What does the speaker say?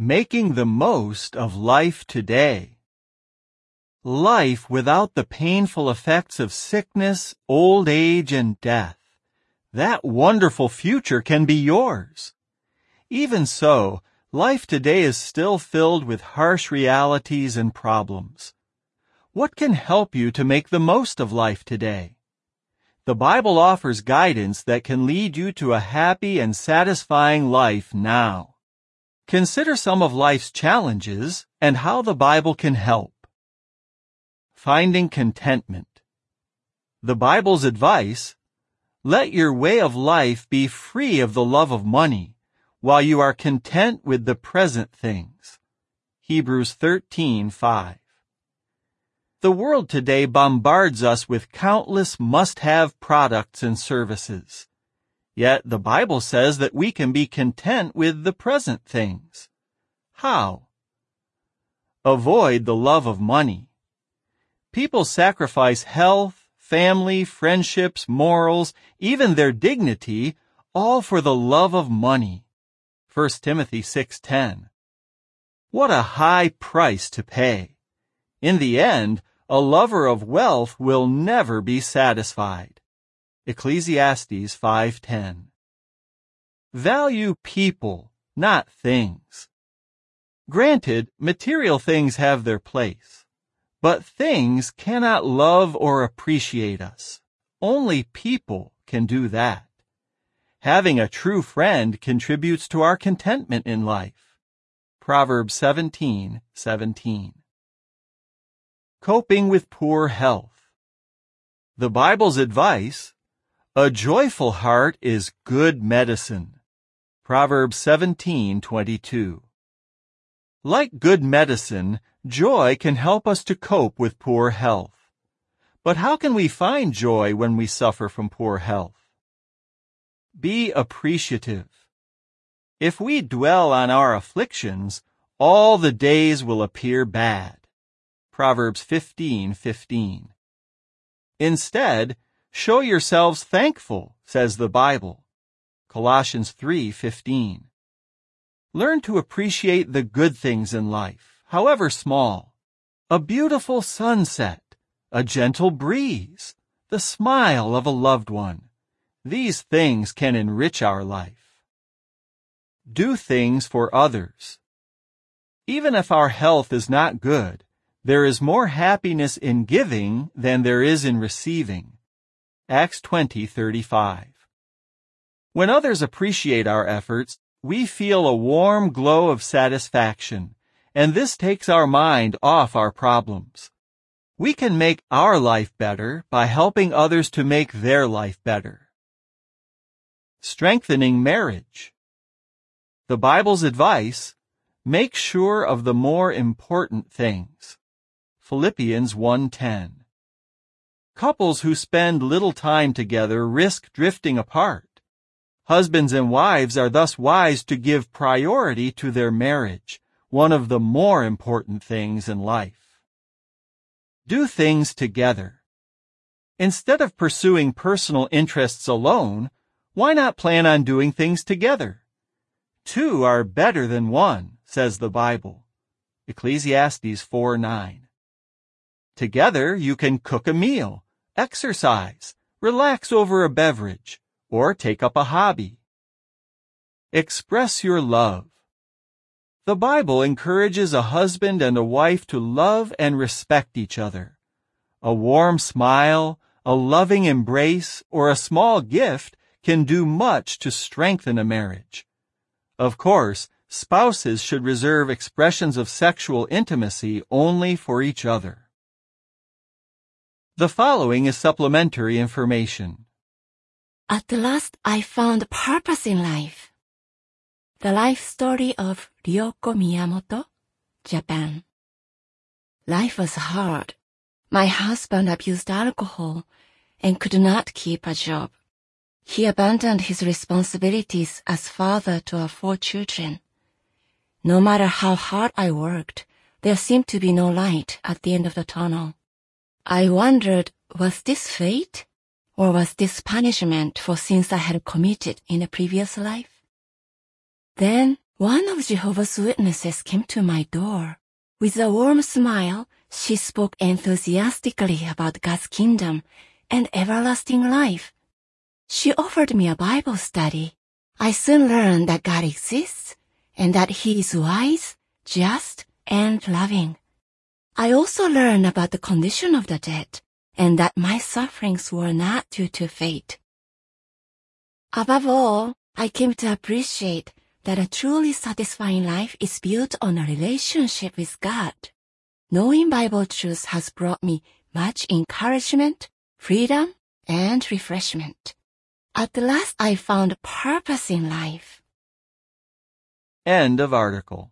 Making the most of life today. Life without the painful effects of sickness, old age, and death. That wonderful future can be yours. Even so, life today is still filled with harsh realities and problems. What can help you to make the most of life today? The Bible offers guidance that can lead you to a happy and satisfying life now. Consider some of life's challenges and how the Bible can help. Finding contentment. The Bible's advice: let your way of life be free of the love of money, while you are content with the present things. Hebrews 13:5. The world today bombards us with countless must-have products and services. Yet the Bible says that we can be content with the present things. How? Avoid the love of money. People sacrifice health, family, friendships, morals, even their dignity, all for the love of money. 1 Timothy 6:10. What a high price to pay. In the end, a lover of wealth will never be satisfied. Ecclesiastes 5:10. Value people, not things. Granted, material things have their place, but things cannot love or appreciate us. Only people can do that. Having a true friend contributes to our contentment in life. Proverbs 17:17. Coping with poor health. The Bible's advice: a joyful heart is good medicine. Proverbs 17:22. Like good medicine, joy can help us to cope with poor health. But how can we find joy when we suffer from poor health? Be appreciative. If we dwell on our afflictions, all the days will appear bad. Proverbs 15:15. Instead, show yourselves thankful, says the Bible. Colossians 3:15. Learn to appreciate the good things in life, however small. A beautiful sunset, a gentle breeze, the smile of a loved one. These things can enrich our life. Do things for others. Even if our health is not good, there is more happiness in giving than there is in receiving. Acts 20:35. When others appreciate our efforts, we feel a warm glow of satisfaction, and this takes our mind off our problems. We can make our life better by helping others to make their life better. Strengthening marriage. The Bible's advice: make sure of the more important things. Philippians 1:10. Couples who spend little time together risk drifting apart. Husbands and wives are thus wise to give priority to their marriage, one of the more important things in life. Do things together. Instead of pursuing personal interests alone, why not plan on doing things together? Two are better than one, says the Bible. Ecclesiastes 4:9. Together you can cook a meal, exercise, relax over a beverage, or take up a hobby. Express your love. The Bible encourages a husband and a wife to love and respect each other. A warm smile, a loving embrace, or a small gift can do much to strengthen a marriage. Of course, spouses should reserve expressions of sexual intimacy only for each other. The following is supplementary information. At last I found purpose in life. The life story of Ryoko Miyamoto, Japan. Life was hard. My husband abused alcohol and could not keep a job. He abandoned his responsibilities as father to our 4 children. No matter how hard I worked, there seemed to be no light at the end of the tunnel. I wondered, was this fate? Or was this punishment for sins I had committed in a previous life? Then, One of Jehovah's Witnesses came to my door. With a warm smile, she spoke enthusiastically about God's kingdom and everlasting life. She offered me a Bible study. I soon learned that God exists and that He is wise, just, and loving. I also learned about the condition of the dead and that my sufferings were not due to fate. Above all, I came to appreciate that a truly satisfying life is built on a relationship with God. Knowing Bible truths has brought me much encouragement, freedom, and refreshment. At last I found purpose in life. End of article.